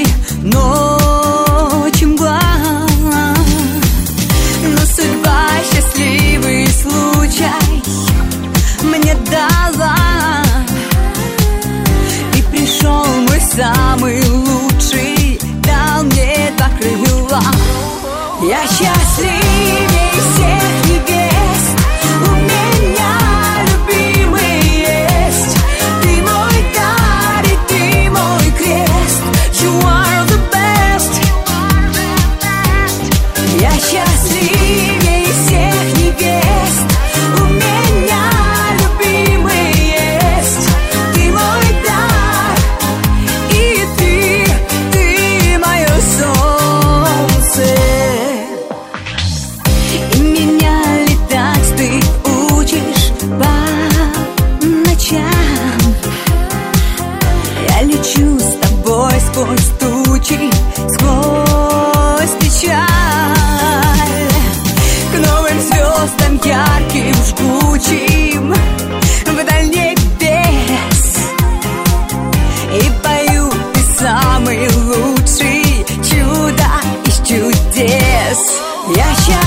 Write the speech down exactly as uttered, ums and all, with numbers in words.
тучи, ночь мгла. Но судьба счастливый случай мне дала, и пришел мой самый лучший, дал мне два крыла. Я счастливей всех невест, у меня любимый есть. Ты мой дар и ты мой крест. You are the best. Я счастливей всех невест, у меня любимый есть. Ты мой дар и ты, ты мое солнце. И меня летать ты учишь по ночам. Я лечу с тобой сквозь тучи, сквозь печаль, к новым звездам ярким, жгучим, вдаль небес. И пою: ты самый лучший, чудо из чудес. Я счастлива.